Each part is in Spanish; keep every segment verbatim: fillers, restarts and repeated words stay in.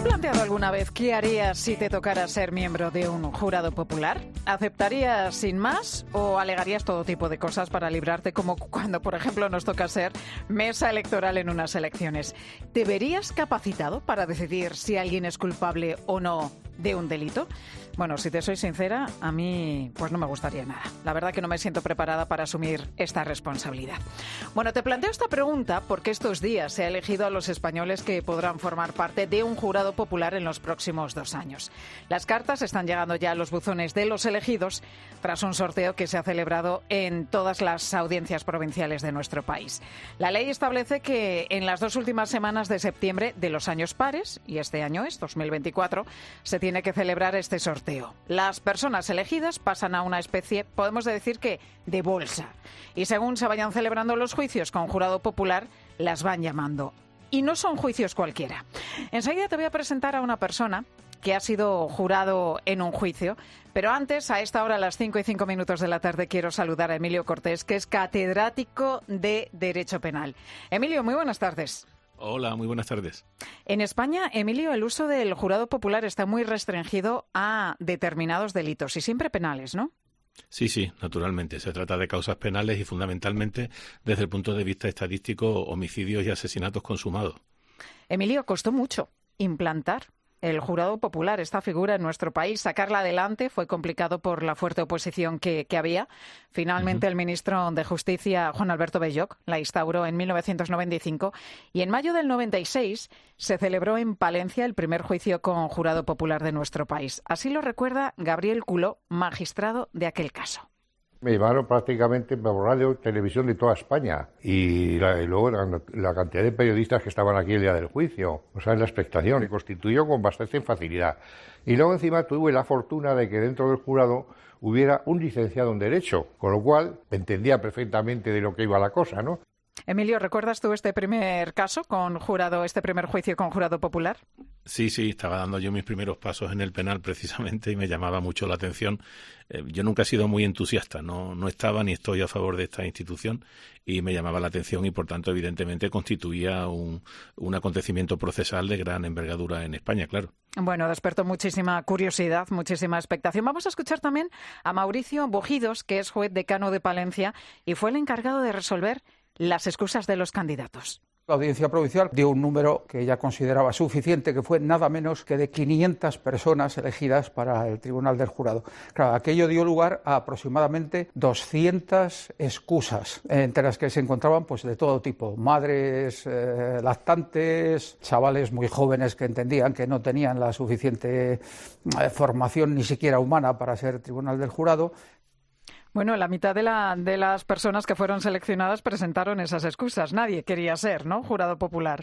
planteado alguna vez qué harías si te tocara ser miembro de un jurado popular? ¿Aceptarías sin más o alegarías todo tipo de cosas para librarte, como cuando, por ejemplo, nos toca ser mesa electoral en unas elecciones? ¿Te verías capacitado para decidir si alguien es culpable o no de un delito? Bueno, si te soy sincera, a mí pues no me gustaría nada. La verdad que no me siento preparada para asumir esta responsabilidad. Bueno, te planteo esta pregunta porque estos días se ha elegido a los españoles que podrán formar parte de un jurado popular en los próximos dos años. Las cartas están llegando ya a los buzones de los elegidos tras un sorteo que se ha celebrado en todas las audiencias provinciales de nuestro país. La ley establece que en las dos últimas semanas de septiembre de los años pares, y este año es dos mil veinticuatro, se tiene que celebrar este sorteo. Las personas elegidas pasan a una especie, podemos decir que, de bolsa. Y según se vayan celebrando los juicios con jurado popular, las van llamando. Y no son juicios cualquiera. Enseguida te voy a presentar a una persona que ha sido jurado en un juicio. Pero antes, a esta hora, a las cinco y cinco minutos de la tarde, quiero saludar a Emilio Cortés, que es catedrático de Derecho Penal. Emilio, muy buenas tardes. Hola, muy buenas tardes. En España, Emilio, el uso del jurado popular está muy restringido a determinados delitos y siempre penales, ¿no? Sí, sí, naturalmente. Se trata de causas penales y fundamentalmente desde el punto de vista estadístico, homicidios y asesinatos consumados. Emilio, costó mucho implantar el jurado popular, esta figura en nuestro país. Sacarla adelante fue complicado por la fuerte oposición que, que había. Finalmente, uh-huh. el ministro de Justicia, Juan Alberto Belloc, la instauró en mil novecientos noventa y cinco y en mayo del noventa y seis se celebró en Palencia el primer juicio con jurado popular de nuestro país. Así lo recuerda Gabriel Culó, magistrado de aquel caso. Me llamaron prácticamente por radio y televisión de toda España y, la, y luego la, la cantidad de periodistas que estaban aquí el día del juicio, o sea, en la expectación, y constituyó con bastante facilidad. Y luego encima tuve la fortuna de que dentro del jurado hubiera un licenciado en Derecho, con lo cual entendía perfectamente de lo que iba la cosa, ¿no? Emilio, ¿recuerdas tú este primer caso con jurado, este primer juicio con jurado popular? Sí, sí, estaba dando yo mis primeros pasos en el penal precisamente y me llamaba mucho la atención. Eh, yo nunca he sido muy entusiasta, no, no estaba ni estoy a favor de esta institución y me llamaba la atención y por tanto evidentemente constituía un, un acontecimiento procesal de gran envergadura en España, claro. Bueno, despertó muchísima curiosidad, muchísima expectación. Vamos a escuchar también a Mauricio Bogidos, que es juez decano de Palencia y fue el encargado de resolver las excusas de los candidatos. La Audiencia Provincial dio un número que ella consideraba suficiente, que fue nada menos que de quinientas personas elegidas para el Tribunal del Jurado. Claro, aquello dio lugar a aproximadamente doscientas excusas, entre las que se encontraban pues de todo tipo, madres eh, lactantes, chavales muy jóvenes que entendían que no tenían la suficiente eh, formación ni siquiera humana para ser Tribunal del Jurado. Bueno, la mitad de, la, de las personas que fueron seleccionadas presentaron esas excusas. Nadie quería ser, ¿no?, jurado popular.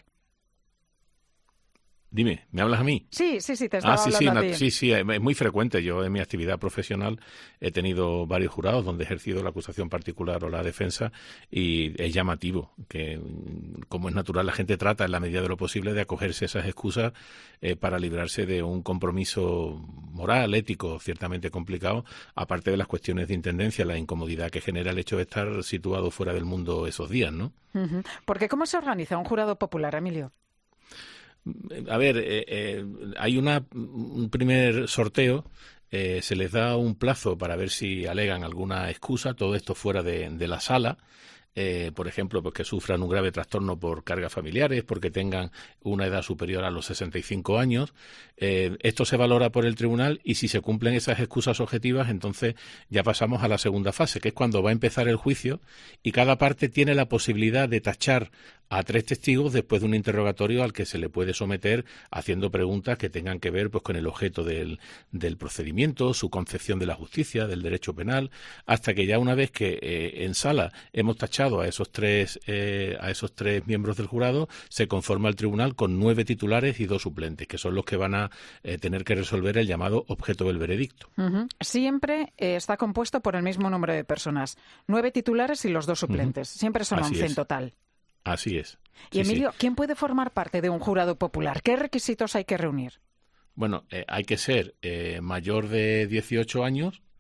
Dime, ¿me hablas a mí? Sí, sí, sí, te estaba ah, sí, hablando sí, a ti. Sí, sí, es muy frecuente. Yo en mi actividad profesional he tenido varios jurados donde he ejercido la acusación particular o la defensa y es llamativo que, como es natural, la gente trata en la medida de lo posible de acogerse a esas excusas eh, para librarse de un compromiso moral, ético, ciertamente complicado, aparte de las cuestiones de intendencia, la incomodidad que genera el hecho de estar situado fuera del mundo esos días, ¿no? Uh-huh. Porque ¿cómo se organiza un jurado popular, Emilio? A ver, eh, eh, hay una, un primer sorteo, eh, se les da un plazo para ver si alegan alguna excusa, todo esto fuera de, de la sala. Eh, por ejemplo, pues que sufran un grave trastorno por cargas familiares, porque tengan una edad superior a los sesenta y cinco años. Eh, esto se valora por el tribunal y si se cumplen esas excusas objetivas, entonces ya pasamos a la segunda fase, que es cuando va a empezar el juicio y cada parte tiene la posibilidad de tachar a tres testigos después de un interrogatorio al que se le puede someter haciendo preguntas que tengan que ver pues con el objeto del, del procedimiento, su concepción de la justicia, del derecho penal, hasta que ya una vez que eh, en sala hemos tachado a esos tres eh, a esos tres miembros del jurado, se conforma el tribunal con nueve titulares y dos suplentes, que son los que van a eh, tener que resolver el llamado objeto del veredicto. Uh-huh. Siempre eh, está compuesto por el mismo número de personas, nueve titulares y los dos suplentes. Uh-huh. Siempre son Así once es. En total. Así es. Y sí, Emilio, sí. ¿quién puede formar parte de un jurado popular? ¿Qué requisitos hay que reunir? Bueno, eh, hay que ser eh, mayor de dieciocho años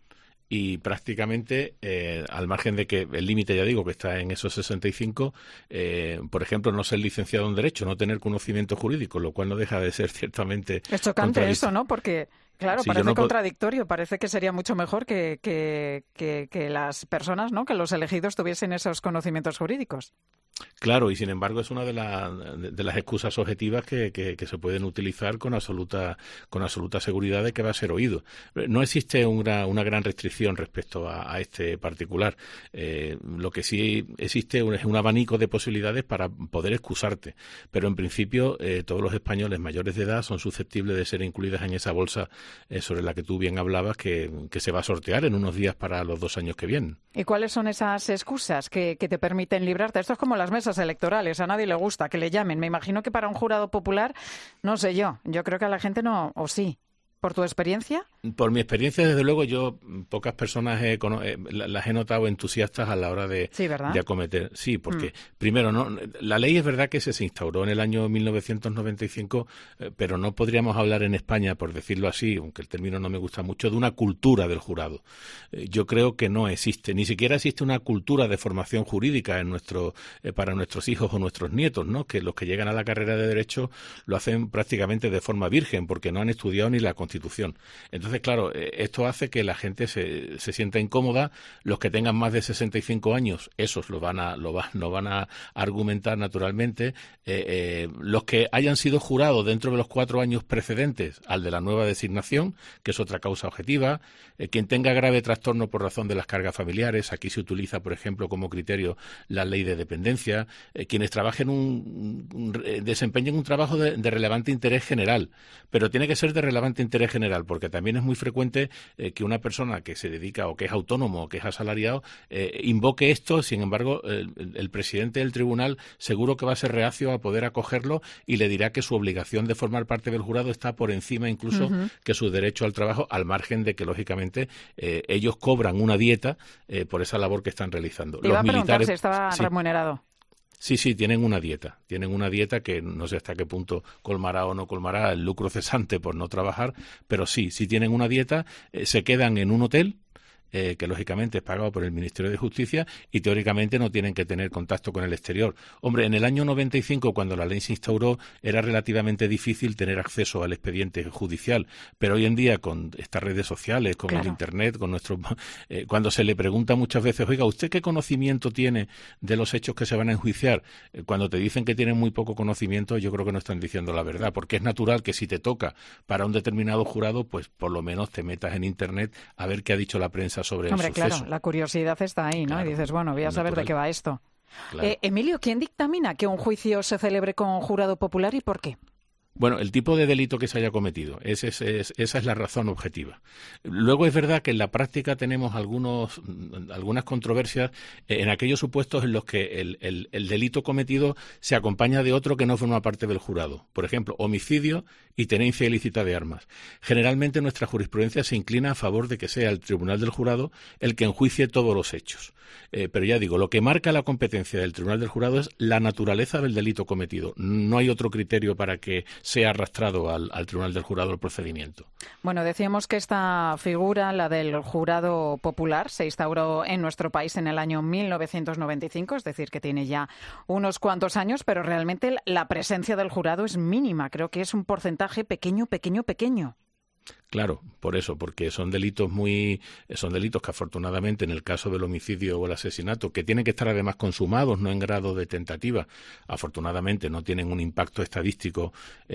y prácticamente, eh, al margen de que el límite, ya digo, que está en esos sesenta y cinco, eh, por ejemplo, no ser licenciado en Derecho, no tener conocimiento jurídico, lo cual no deja de ser ciertamente... Es chocante eso, ¿no? Porque, claro, sí, parece no contradictorio, parece que sería mucho mejor que, que, que, que las personas, ¿no?, que los elegidos tuviesen esos conocimientos jurídicos. Claro, y sin embargo es una de, la, de, de las excusas objetivas que, que, que se pueden utilizar con absoluta con absoluta seguridad de que va a ser oído. No existe una, una gran restricción respecto a, a este particular. Eh, lo que sí existe es un abanico de posibilidades para poder excusarte, pero en principio eh, todos los españoles mayores de edad son susceptibles de ser incluidas en esa bolsa eh, sobre la que tú bien hablabas, que, que se va a sortear en unos días para los dos años que vienen. ¿Y cuáles son esas excusas que, que te permiten librarte? Esto es como las mesas electorales, a nadie le gusta que le llamen. Me imagino que para un jurado popular, no sé yo, yo creo que a la gente no, o sí. ¿Por tu experiencia? Por mi experiencia, desde luego, yo pocas personas he, eh, las he notado entusiastas a la hora de, sí, ¿verdad? de acometer. Sí, porque mm. primero, no, la ley es verdad que se, se instauró en el año mil novecientos noventa y cinco, eh, pero no podríamos hablar en España, por decirlo así, aunque el término no me gusta mucho, de una cultura del jurado. Eh, yo creo que no existe, ni siquiera existe una cultura de formación jurídica en nuestro, eh, para nuestros hijos o nuestros nietos, ¿no? Que los que llegan a la carrera de Derecho lo hacen prácticamente de forma virgen, porque no han estudiado ni la Constitución. Entonces, claro, esto hace que la gente se, se sienta incómoda. Los que tengan más de sesenta y cinco años, esos lo van a, lo va, lo van a argumentar naturalmente. Eh, eh, los que hayan sido jurados dentro de los cuatro años precedentes al de la nueva designación, que es otra causa objetiva. Eh, quien tenga grave trastorno por razón de las cargas familiares, aquí se utiliza, por ejemplo, como criterio la ley de dependencia. Eh, quienes trabajen un, un, un desempeñen un trabajo de, de relevante interés general, pero tiene que ser de relevante interés general, porque también es muy frecuente eh, que una persona que se dedica o que es autónomo o que es asalariado eh, invoque esto. Sin embargo, el, el presidente del tribunal seguro que va a ser reacio a poder acogerlo y le dirá que su obligación de formar parte del jurado está por encima incluso uh-huh. que su derecho al trabajo, al margen de que, lógicamente, eh, ellos cobran una dieta eh, por esa labor que están realizando. Te iba a preguntar si estaba sí. remunerado. Sí, sí, tienen una dieta. Tienen una dieta que no sé hasta qué punto colmará o no colmará el lucro cesante por no trabajar, pero sí, sí tienen una dieta, eh, se quedan en un hotel, eh, que lógicamente es pagado por el Ministerio de Justicia, y teóricamente no tienen que tener contacto con el exterior. Hombre, en el año noventa y cinco, cuando la ley se instauró, era relativamente difícil tener acceso al expediente judicial, pero hoy en día, con estas redes sociales, con claro. el Internet, con nuestro, eh, cuando se le pregunta muchas veces, oiga, ¿usted qué conocimiento tiene de los hechos que se van a enjuiciar? Eh, cuando te dicen que tienen muy poco conocimiento, yo creo que no están diciendo la verdad, porque es natural que si te toca para un determinado jurado, pues por lo menos te metas en Internet a ver qué ha dicho la prensa sobre Hombre, el suceso. Claro, la curiosidad está ahí, ¿no? Claro, y dices, bueno, voy a saber natural. de qué va esto. Claro. Eh, Emilio, ¿quién dictamina que un juicio se celebre con jurado popular y por qué? Bueno, el tipo de delito que se haya cometido, ese es, es, esa es la razón objetiva. Luego es verdad que en la práctica tenemos algunos, algunas controversias en aquellos supuestos en los que el, el, el delito cometido se acompaña de otro que no forma parte del jurado. Por ejemplo, homicidio y tenencia ilícita de armas. Generalmente nuestra jurisprudencia se inclina a favor de que sea el tribunal del jurado el que enjuicie todos los hechos. Eh, pero ya digo, lo que marca la competencia del tribunal del jurado es la naturaleza del delito cometido. No hay otro criterio para que sea arrastrado al, al tribunal del jurado el procedimiento. Bueno, decíamos que esta figura, la del jurado popular, se instauró en nuestro país en el año mil novecientos noventa y cinco, es decir, que tiene ya unos cuantos años, pero realmente la presencia del jurado es mínima. Creo que es un porcentaje pequeño, pequeño, pequeño. Claro, por eso, porque son delitos muy, son delitos que afortunadamente en el caso del homicidio o el asesinato, que tienen que estar además consumados, no en grado de tentativa, afortunadamente no tienen un impacto estadístico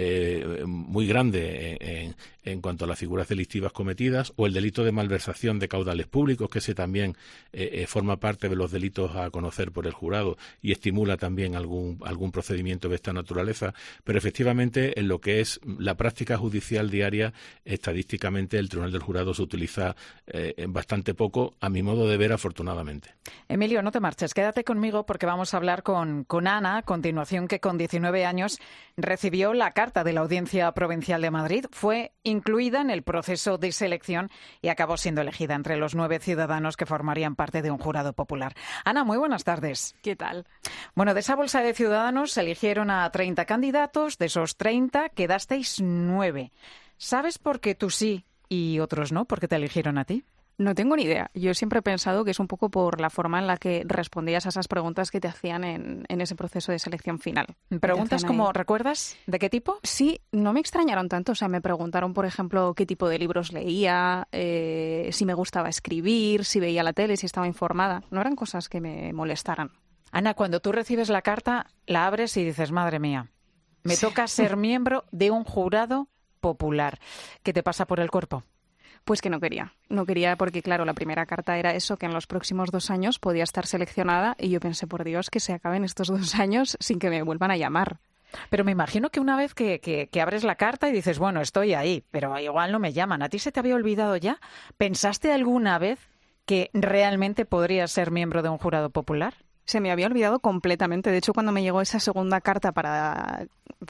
eh, muy grande en, en cuanto a las figuras delictivas cometidas, o el delito de malversación de caudales públicos, que ese también eh, eh, forma parte de los delitos a conocer por el jurado y estimula también algún, algún procedimiento de esta naturaleza, pero efectivamente en lo que es la práctica judicial diaria, estadísticamente el Tribunal del Jurado se utiliza eh, bastante poco, a mi modo de ver, afortunadamente. Emilio, no te marches, quédate conmigo porque vamos a hablar con, con Ana, a continuación, que con diecinueve años recibió la carta de la Audiencia Provincial de Madrid, fue incluida en el proceso de selección y acabó siendo elegida entre los nueve ciudadanos que formarían parte de un jurado popular. Ana, muy buenas tardes. ¿Qué tal? Bueno, de esa bolsa de ciudadanos se eligieron a treinta candidatos, de esos treinta quedasteis nueve. ¿Sabes por qué tú sí y otros no? ¿Por qué te eligieron a ti? No tengo ni idea. Yo siempre he pensado que es un poco por la forma en la que respondías a esas preguntas que te hacían en, en ese proceso de selección final. ¿Preguntas como, recuerdas, de qué tipo? Sí, no me extrañaron tanto. O sea, me preguntaron, por ejemplo, qué tipo de libros leía, eh, si me gustaba escribir, si veía la tele, si estaba informada. No eran cosas que me molestaran. Ana, cuando tú recibes la carta, la abres y dices, madre mía, me Sí. toca ser miembro de un jurado popular. ¿Qué te pasa por el cuerpo? Pues que no quería. No quería porque, claro, la primera carta era eso, que en los próximos dos años podía estar seleccionada y yo pensé, por Dios, que se acaben estos dos años sin que me vuelvan a llamar. Pero me imagino que una vez que, que, que abres la carta y dices, bueno, estoy ahí, pero igual no me llaman. ¿A ti se te había olvidado ya? ¿Pensaste alguna vez que realmente podrías ser miembro de un jurado popular? Se me había olvidado completamente. De hecho, cuando me llegó esa segunda carta para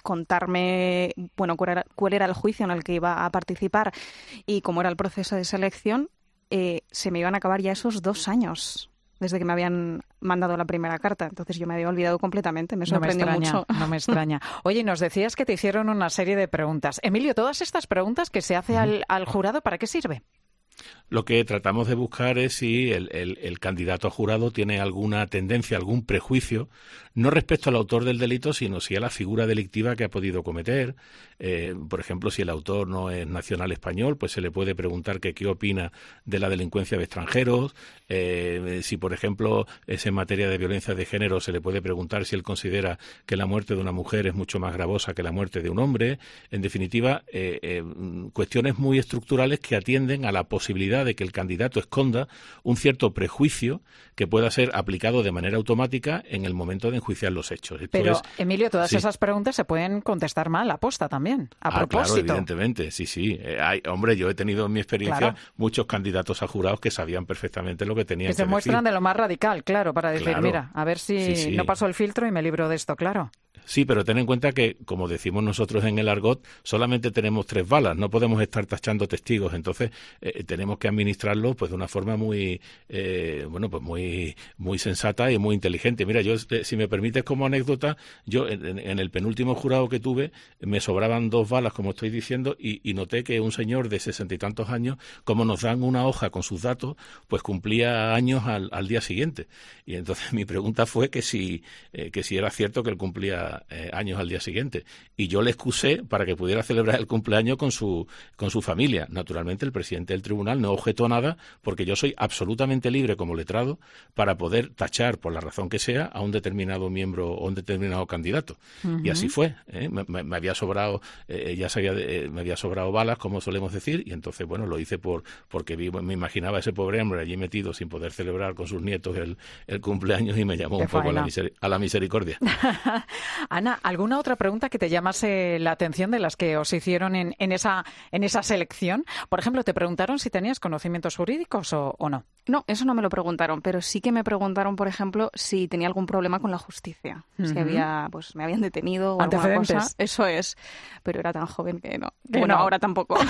contarme, bueno, cuál era, cuál era el juicio en el que iba a participar y cómo era el proceso de selección, eh, se me iban a acabar ya esos dos años desde que me habían mandado la primera carta. Entonces yo me había olvidado completamente. Me sorprendió no me extraña, mucho. No me extraña. Oye, nos decías que te hicieron una serie de preguntas. Emilio, todas estas preguntas que se hace al, al jurado, ¿para qué sirve? Lo que tratamos de buscar es si el, el, el candidato a jurado tiene alguna tendencia, algún prejuicio, no respecto al autor del delito, sino si a la figura delictiva que ha podido cometer. Eh, por ejemplo, si el autor no es nacional español, pues se le puede preguntar que qué opina de la delincuencia de extranjeros. Eh, si, por ejemplo, es en materia de violencia de género, se le puede preguntar si él considera que la muerte de una mujer es mucho más gravosa que la muerte de un hombre. En definitiva, eh, eh, cuestiones muy estructurales que atienden a la posibilidad de que el candidato esconda un cierto prejuicio que pueda ser aplicado de manera automática en el momento de enjuiciar los hechos. Esto Pero, es, Emilio, todas sí. esas preguntas se pueden contestar mal, aposta también, a ah, propósito. Claro, evidentemente, sí, sí. Eh, hay, hombre, yo he tenido en mi experiencia Claro. muchos candidatos a jurados que sabían perfectamente lo que tenían Que que, se muestran decir. de lo más radical, claro, para decir, Claro. mira, a ver si Sí, sí. no paso el filtro y me libro de esto, claro. Sí, pero ten en cuenta que, como decimos nosotros en el argot, solamente tenemos tres balas, no podemos estar tachando testigos, entonces eh, tenemos que administrarlo pues de una forma muy, eh, bueno, pues muy, muy sensata y muy inteligente. Mira, yo, eh, si me permites como anécdota, yo en, en el penúltimo jurado que tuve me sobraban dos balas, como estoy diciendo, y, y noté que un señor de sesenta y tantos años, como nos dan una hoja con sus datos, pues cumplía años al, al día siguiente. Y entonces mi pregunta fue que si, eh, que si era cierto que él cumplía Eh, años al día siguiente, y yo le excusé para que pudiera celebrar el cumpleaños con su con su familia. Naturalmente el presidente del tribunal no objetó nada, porque yo soy absolutamente libre como letrado para poder tachar por la razón que sea a un determinado miembro o un determinado candidato. Uh-huh. Y así fue, ¿eh? me, me, me había sobrado eh, ya sabía, eh, me había sobrado balas, como solemos decir, y entonces bueno, lo hice por porque vi, me imaginaba a ese pobre hombre allí metido sin poder celebrar con sus nietos el, el cumpleaños, y me llamó Qué un poco faena. a la, miseri- a la misericordia. Ana, ¿alguna otra pregunta que te llamase la atención de las que os hicieron en, en, esa, en esa selección? Por ejemplo, ¿te preguntaron si tenías conocimientos jurídicos o, o no? No, eso no me lo preguntaron, pero sí que me preguntaron, por ejemplo, si tenía algún problema con la justicia. Uh-huh. Si había, pues me habían detenido o alguna cosa. Eso es, pero era tan joven que no. Que bueno, no. Ahora tampoco.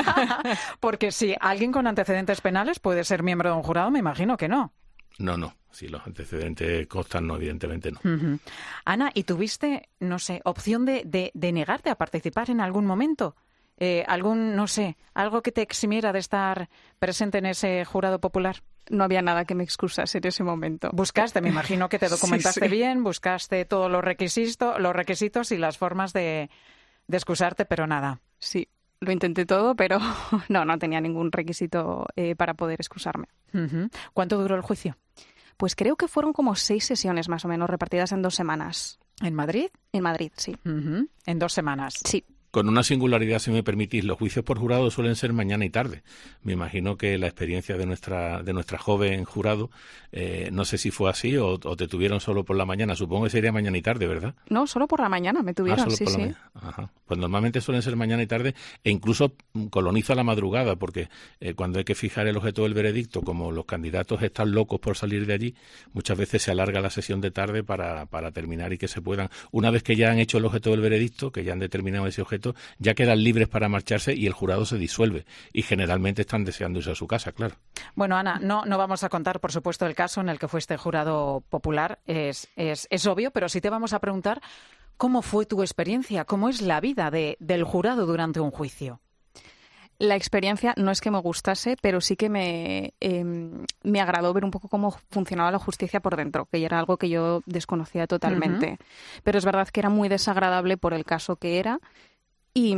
Porque si alguien con antecedentes penales puede ser miembro de un jurado, me imagino que no. No, no. Si los antecedentes constan, no, evidentemente no. Uh-huh. Ana, ¿y tuviste, no sé, opción de, de, de negarte a participar en algún momento? Eh, ¿Algún, no sé, algo que te eximiera de estar presente en ese jurado popular? No había nada que me excusase en ese momento. Buscaste, me imagino que te documentaste sí, sí. bien, buscaste todos los requisitos, los requisitos y las formas de, de excusarte, pero nada. Sí. Lo intenté todo, pero no, no tenía ningún requisito eh, para poder excusarme. Uh-huh. ¿Cuánto duró el juicio? Pues creo que fueron como seis sesiones más o menos, repartidas en dos semanas. ¿En Madrid? En Madrid, sí. Uh-huh. En dos semanas. Sí. Con una singularidad, si me permitís, los juicios por jurado suelen ser mañana y tarde. Me imagino que la experiencia de nuestra de nuestra joven jurado, eh, no sé si fue así o, o te tuvieron solo por la mañana. Supongo que sería mañana y tarde, ¿verdad? No, solo por la mañana me tuvieron, ah, solo sí, por la sí. mañana. Ajá. Pues normalmente suelen ser mañana y tarde, e incluso coloniza la madrugada, porque eh, cuando hay que fijar el objeto del veredicto, como los candidatos están locos por salir de allí, muchas veces se alarga la sesión de tarde para, para terminar y que se puedan, una vez que ya han hecho el objeto del veredicto, que ya han determinado ese objeto, ya quedan libres para marcharse y el jurado se disuelve. Y generalmente están deseando irse a su casa, claro. Bueno, Ana, no, no vamos a contar, por supuesto, el caso en el que fuiste jurado popular, es, es, es obvio, pero sí te vamos a preguntar cómo fue tu experiencia, cómo es la vida de, del jurado durante un juicio. La experiencia no es que me gustase, pero sí que me, eh, me agradó ver un poco cómo funcionaba la justicia por dentro, que era algo que yo desconocía totalmente. Uh-huh. Pero es verdad que era muy desagradable por el caso que era. Y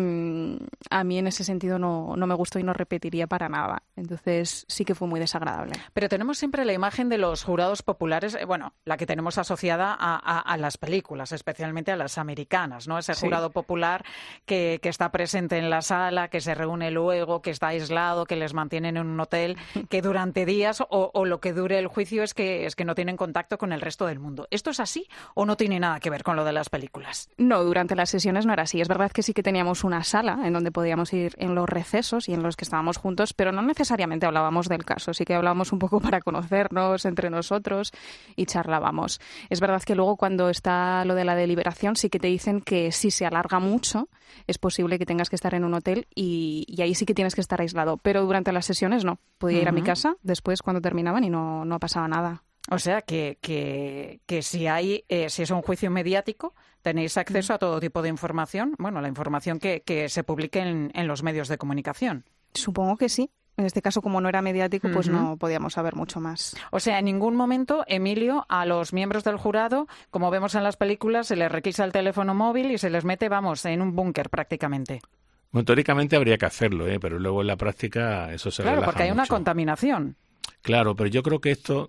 a mí en ese sentido no, no me gustó y no repetiría para nada. Entonces sí que fue muy desagradable. Pero tenemos siempre la imagen de los jurados populares, bueno, la que tenemos asociada a, a, a las películas, especialmente a las americanas, ¿no? Ese jurado sí. popular que, que está presente en la sala, que se reúne luego, que está aislado, que les mantienen en un hotel, que durante días o, o lo que dure el juicio es que, es que no tienen contacto con el resto del mundo. ¿Esto es así o no tiene nada que ver con lo de las películas? No, durante las sesiones no era así. Es verdad que sí que teníamos una sala en donde podíamos ir en los recesos y en los que estábamos juntos, pero no necesariamente hablábamos del caso, sí que hablábamos un poco para conocernos entre nosotros y charlábamos. Es verdad que luego cuando está lo de la deliberación sí que te dicen que si se alarga mucho es posible que tengas que estar en un hotel y, y ahí sí que tienes que estar aislado, pero durante las sesiones no. Podía ir uh-huh. a mi casa después cuando terminaban y no, no pasaba nada. O sea, que, que, que si hay, eh, si es un juicio mediático, tenéis acceso a todo tipo de información, bueno, la información que, que se publique en, en los medios de comunicación. Supongo que sí. En este caso, como no era mediático, pues uh-huh. no podíamos saber mucho más. O sea, en ningún momento, Emilio, a los miembros del jurado, como vemos en las películas, se les requisa el teléfono móvil y se les mete, vamos, en un búnker prácticamente. Bueno, teóricamente habría que hacerlo, ¿eh? Pero luego en la práctica eso se relaja mucho. Claro, porque hay una contaminación. Claro, pero yo creo que esto,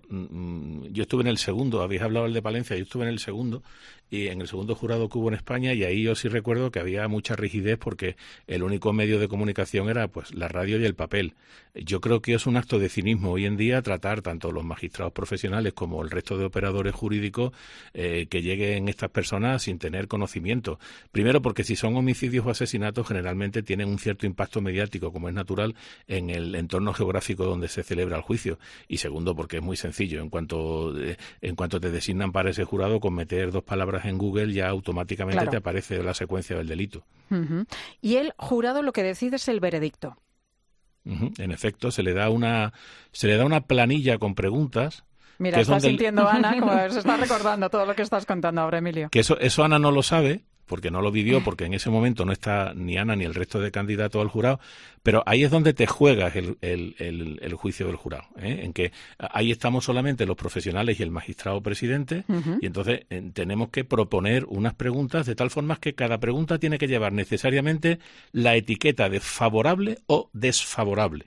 yo estuve en el segundo, habéis hablado del de Palencia, yo estuve en el segundo, y en el segundo jurado que hubo en España, y ahí yo sí recuerdo que había mucha rigidez porque el único medio de comunicación era pues la radio y el papel. Yo creo que es un acto de cinismo hoy en día tratar tanto los magistrados profesionales como el resto de operadores jurídicos eh, que lleguen estas personas sin tener conocimiento. Primero porque si son homicidios o asesinatos generalmente tienen un cierto impacto mediático, como es natural, en el entorno geográfico donde se celebra el juicio. Y segundo, porque es muy sencillo. En cuanto eh, en cuanto te designan para ese jurado, con meter dos palabras en Google ya automáticamente claro. te aparece la secuencia del delito. Uh-huh. Y el jurado lo que decide es el veredicto. Uh-huh. En efecto, se le da una se le da una planilla con preguntas. Mira, está sintiendo el... Ana, como se está recordando todo lo que estás contando ahora, Emilio. Que eso, eso Ana no lo sabe, porque no lo vivió, porque en ese momento no está ni Ana ni el resto de candidatos al jurado, pero ahí es donde te juegas el, el, el, el juicio del jurado, ¿eh? En que ahí estamos solamente los profesionales y el magistrado presidente, uh-huh. y entonces eh, tenemos que proponer unas preguntas de tal forma que cada pregunta tiene que llevar necesariamente la etiqueta de favorable o desfavorable.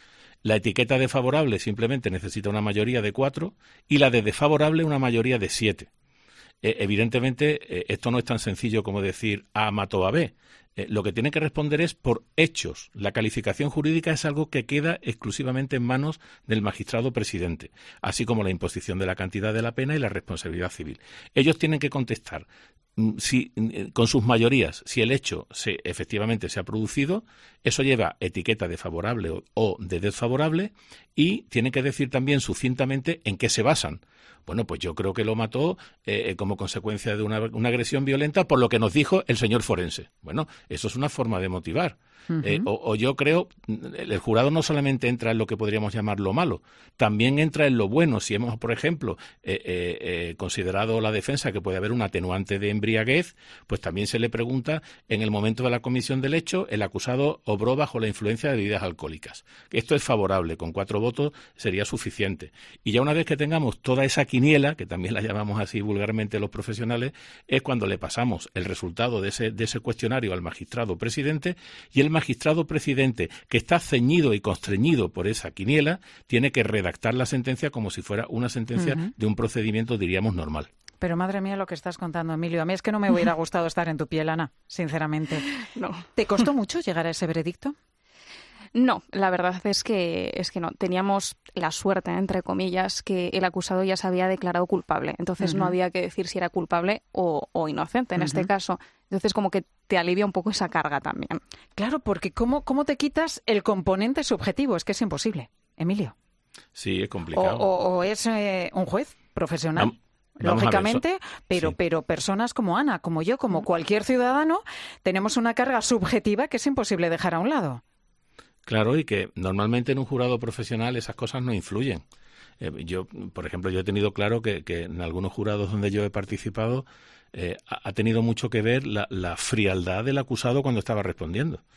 La etiqueta de favorable simplemente necesita una mayoría de cuatro y la de desfavorable una mayoría de siete. Eh, evidentemente, eh, esto no es tan sencillo como decir A mató a B. Eh, lo que tiene que responder es por hechos. La calificación jurídica es algo que queda exclusivamente en manos del magistrado presidente, así como la imposición de la cantidad de la pena y la responsabilidad civil. Ellos tienen que contestar si, con sus mayorías, si el hecho se, efectivamente se ha producido, eso lleva etiqueta de favorable o, o de desfavorable, y tienen que decir también sucintamente en qué se basan. Bueno, pues yo creo que lo mató eh, como consecuencia de una, una agresión violenta, por lo que nos dijo el señor forense. Bueno, eso es una forma de motivar. Uh-huh. Eh, o, o yo creo, el jurado no solamente entra en lo que podríamos llamar lo malo, también entra en lo bueno. Si hemos, por ejemplo, eh, eh, eh, considerado la defensa que puede haber un atenuante de embriaguez, pues también se le pregunta, en el momento de la comisión del hecho, el acusado obró bajo la influencia de bebidas alcohólicas. Esto es favorable, con cuatro votos sería suficiente. Y ya una vez que tengamos toda esa quiniela, que también la llamamos así vulgarmente los profesionales, es cuando le pasamos el resultado de ese, de ese cuestionario al magistrado presidente, y el magistrado presidente, que está ceñido y constreñido por esa quiniela, tiene que redactar la sentencia como si fuera una sentencia uh-huh. de un procedimiento, diríamos, normal. Pero madre mía lo que estás contando, Emilio. A mí es que no me hubiera gustado estar en tu piel, Ana, sinceramente. No. ¿Te costó mucho llegar a ese veredicto? No, la verdad es que es que no. Teníamos la suerte, entre comillas, que el acusado ya se había declarado culpable. Entonces uh-huh. no había que decir si era culpable o, o inocente en uh-huh. este caso. Entonces como que te alivia un poco esa carga también. Claro, porque ¿cómo, cómo te quitas el componente subjetivo? Es que es imposible, Emilio. Sí, es complicado. O, o, o es eh, un juez profesional. Vamos. Vamos Lógicamente, pero, sí. pero personas como Ana, como yo, como cualquier ciudadano, tenemos una carga subjetiva que es imposible dejar a un lado. Claro, y que normalmente en un jurado profesional esas cosas no influyen. Eh, yo, por ejemplo, yo he tenido claro que, que en algunos jurados donde yo he participado eh, ha tenido mucho que ver la, la frialdad del acusado cuando estaba respondiendo.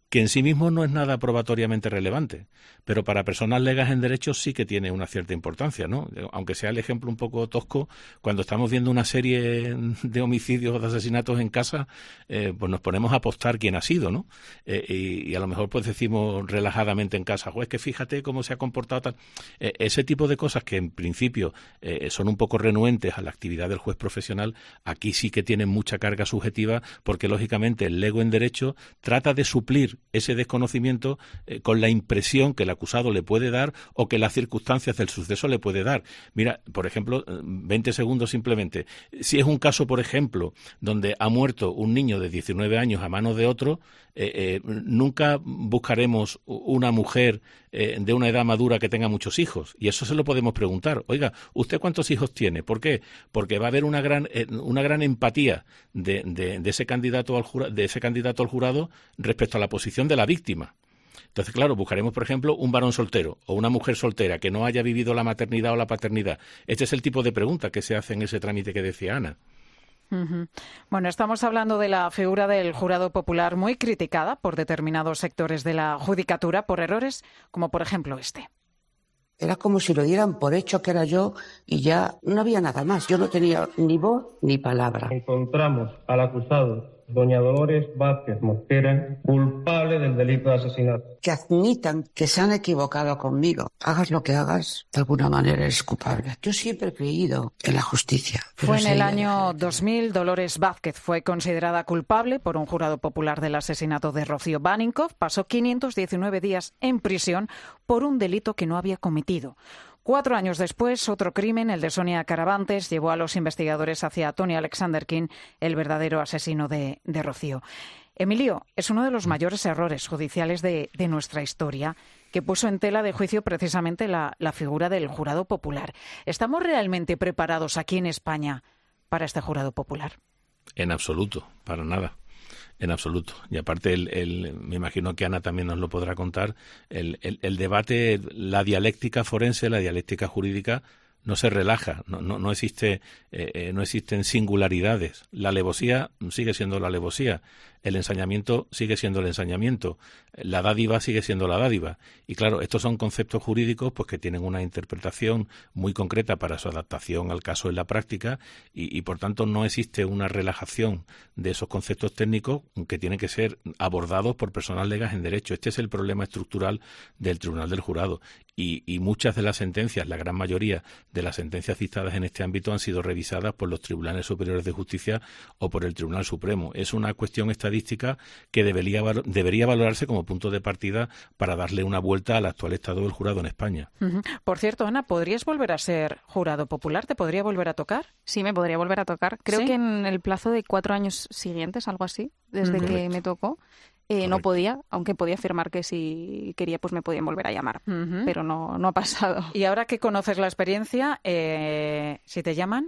que en sí mismo no es nada probatoriamente relevante, pero para personas legas en derecho sí que tiene una cierta importancia, ¿no? Aunque sea el ejemplo un poco tosco, cuando estamos viendo una serie de homicidios o de asesinatos en casa, eh, pues nos ponemos a apostar quién ha sido, ¿no? Eh, y, y a lo mejor pues decimos relajadamente en casa, pues que fíjate cómo se ha comportado tal. Eh, ese tipo de cosas que en principio eh, son un poco renuentes a la actividad del juez profesional, aquí sí que tienen mucha carga subjetiva, porque lógicamente el lego en derecho trata de suplir ese desconocimiento eh, con la impresión que el acusado le puede dar o que las circunstancias del suceso le puede dar. Mira, por ejemplo, veinte segundos simplemente. Si es un caso, por ejemplo, donde ha muerto un niño de diecinueve años a manos de otro, eh, eh, nunca buscaremos una mujer eh, de una edad madura que tenga muchos hijos. Y eso se lo podemos preguntar. Oiga, ¿usted cuántos hijos tiene? ¿Por qué? Porque va a haber una gran, eh, una gran empatía de, de, de, ese candidato al jura, de ese candidato al jurado respecto a la posición de la víctima. Entonces, claro, buscaremos, por ejemplo, un varón soltero o una mujer soltera que no haya vivido la maternidad o la paternidad. Este es el tipo de pregunta que se hace en ese trámite que decía Ana. Uh-huh. Bueno, estamos hablando de la figura del jurado popular, muy criticada por determinados sectores de la judicatura por errores como, por ejemplo, este. Era como si lo dieran por hecho que era yo y ya no había nada más. Yo no tenía ni voz ni palabra. Encontramos al acusado, doña Dolores Vázquez Mosquera, culpable del delito de asesinato. Que admitan que se han equivocado conmigo. Hagas lo que hagas, de alguna manera eres culpable. Yo siempre he creído en la justicia. Fue en el año dos mil, Dolores Vázquez fue considerada culpable por un jurado popular del asesinato de Rocío Baninkoff. Pasó quinientos diecinueve días en prisión por un delito que no había cometido. Cuatro años después, otro crimen, el de Sonia Caravantes, llevó a los investigadores hacia Tony Alexander King, el verdadero asesino de, de Rocío. Emilio, es uno de los mayores errores judiciales de, de nuestra historia, que puso en tela de juicio precisamente la, la figura del jurado popular. ¿Estamos realmente preparados aquí en España para este jurado popular? En absoluto, para nada. En absoluto. Y aparte, el, el, me imagino que Ana también nos lo podrá contar, el, el, el debate, la dialéctica forense, la dialéctica jurídica, no se relaja, no, no, no existe, eh, eh, no existen singularidades. La alevosía sigue siendo la alevosía, el ensañamiento sigue siendo el ensañamiento, la dádiva sigue siendo la dádiva. Y claro, estos son conceptos jurídicos pues que tienen una interpretación muy concreta para su adaptación al caso en la práctica y, y por tanto no existe una relajación de esos conceptos técnicos que tienen que ser abordados por personas legas en derecho. Este es el problema estructural del Tribunal del Jurado. Y, y muchas de las sentencias, la gran mayoría de las sentencias dictadas en este ámbito han sido revisadas por los Tribunales Superiores de Justicia o por el Tribunal Supremo. Es una cuestión estadística que debería, debería valorarse como punto de partida para darle una vuelta al actual estado del jurado en España. Uh-huh. Por cierto, Ana, ¿podrías volver a ser jurado popular? ¿Te podría volver a tocar? Sí, me podría volver a tocar. Creo ¿Sí? que en el plazo de cuatro años siguientes, algo así, desde uh-huh. que me tocó. Eh, no podía, aunque podía afirmar que si quería, pues me podían volver a llamar, uh-huh. pero no, no ha pasado. Y ahora que conoces la experiencia, eh, si te llaman...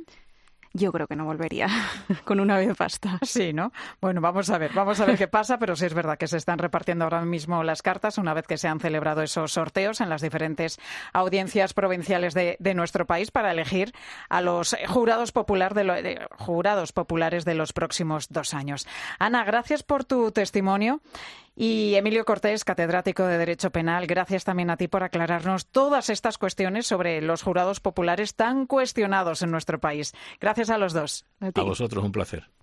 Yo creo que no volvería, con una vez basta. Sí, ¿no? Bueno, vamos a ver, vamos a ver qué pasa, pero sí es verdad que se están repartiendo ahora mismo las cartas una vez que se han celebrado esos sorteos en las diferentes audiencias provinciales de, de nuestro país para elegir a los jurados, popular de lo, de, jurados populares de los próximos dos años. Ana, gracias por tu testimonio. Y Emilio Cortés, catedrático de Derecho Penal, gracias también a ti por aclararnos todas estas cuestiones sobre los jurados populares tan cuestionados en nuestro país. Gracias a los dos. A, a vosotros, un placer.